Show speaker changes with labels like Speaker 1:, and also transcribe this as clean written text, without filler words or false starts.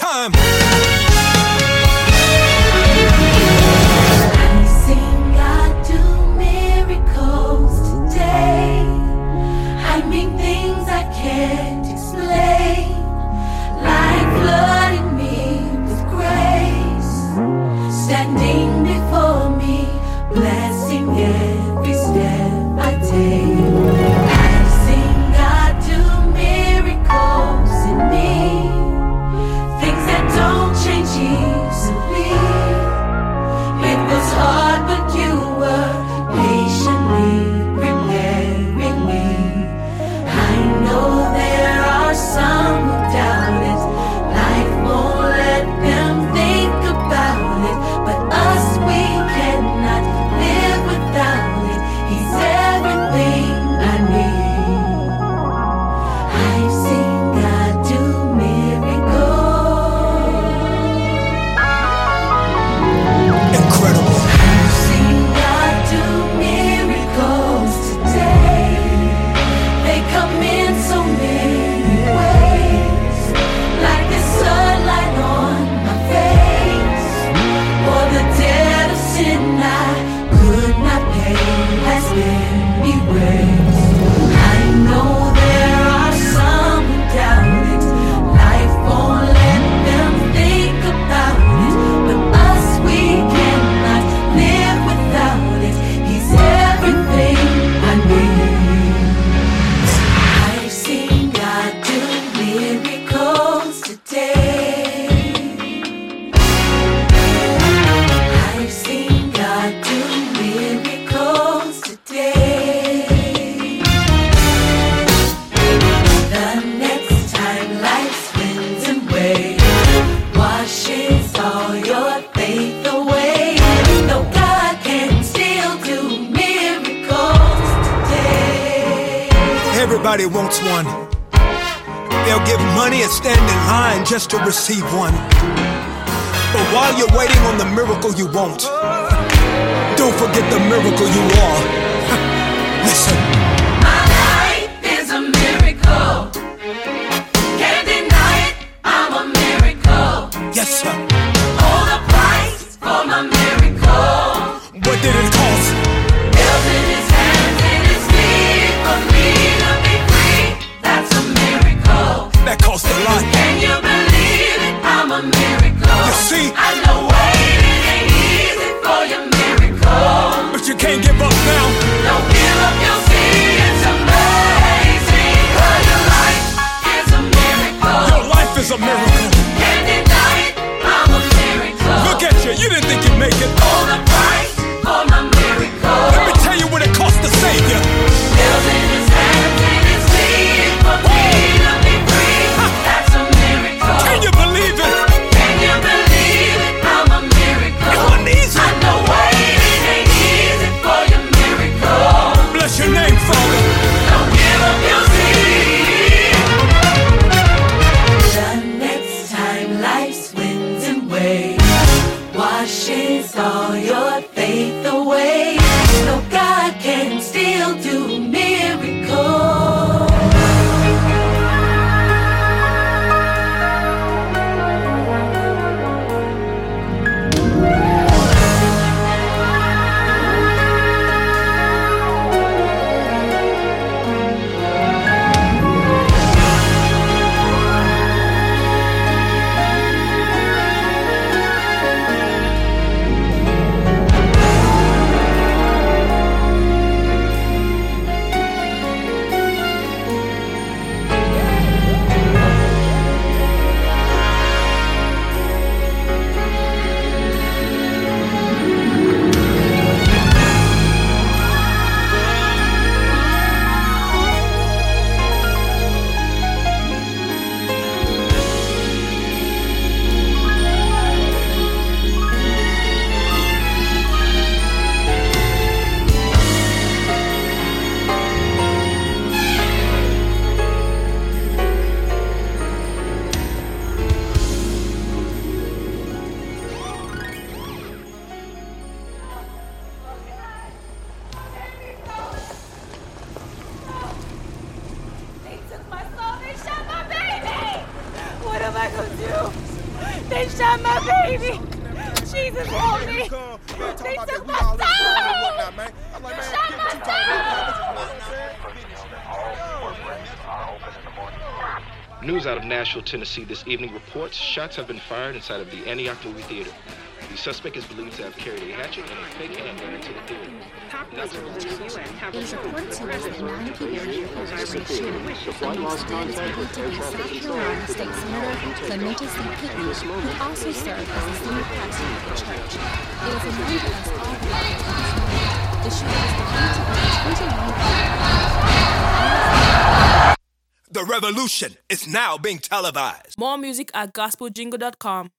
Speaker 1: time.
Speaker 2: I've seen God do miracles today. I mean things I can't explain, like flooding me with grace, standing before me, blessing every step I take. I've seen God do miracles in me, things that don't change easily. It was hard, but you were patiently preparing me. I know there are some who doubt it. Life won't let them think about it, but us, we cannot live without it. He's everything I need. I've seen God do miracles.
Speaker 1: Incredible.
Speaker 2: I've seen God do miracles today. They come in so many ways, like the sunlight on my face, or the debt of sin I could not pay has been erased. I know there are some who doubt it. Life won't let them think about it, but us, we cannot live without it. He's everything I need. I've seen God do miracles today. I've seen God do miracles today. The next time life spins and waves washes all your faith away, no, God can still do miracles today.
Speaker 1: Everybody wants one. They'll give money and stand in line just to receive one. But while you're waiting on the miracle you won't, don't forget the miracle you are. Listen.
Speaker 2: My life is a miracle. Can't deny it, I'm a miracle.
Speaker 1: Yes, sir.
Speaker 2: Oh, the price for my miracle.
Speaker 1: What did it cost?
Speaker 2: Nails in his hands and his feet for me to be free. That's a miracle.
Speaker 1: That cost a lot.
Speaker 2: Can you believe it? I'm a miracle.
Speaker 1: You see?
Speaker 2: I know waiting ain't easy for your miracle.
Speaker 1: But you can't give up now.
Speaker 2: Don't give up, you'll see it's amazing. Well, your life is a miracle.
Speaker 1: Your life is a miracle.
Speaker 2: Can't deny it, I'm a miracle.
Speaker 1: Look at you. You didn't think you'd make it.
Speaker 2: Oh, the price for my miracle.
Speaker 1: Let me tell you what it cost to save you.
Speaker 2: Nails in his hands and his feet for me to be free. That's a miracle.
Speaker 1: Can you believe it?
Speaker 2: Can you believe it? I'm a miracle.
Speaker 1: It wasn't easy.
Speaker 2: I know waiting ain't easy for your miracle.
Speaker 1: Bless your name, Father.
Speaker 2: Don't give up, you'll see. The next time life swings and waves washes all your faith
Speaker 3: shot my baby. Jesus, help me. They took my son. They shot my son.
Speaker 4: News out of Nashville, Tennessee this evening reports shots have been fired inside of the Antioch movie theater. The suspect is believed to have carried a hatchet and a fake handgun into the theater.
Speaker 5: It is reported to us that 9 people were killed in the shooting. Amongst dead is believed to be South Carolina State Senator Clemente C. Pickney, who also served as the senior pastor of the church. It is known to us all that the shooter is believed to be 21.
Speaker 1: The revolution is now being televised.
Speaker 3: More music at gospeljingle.com.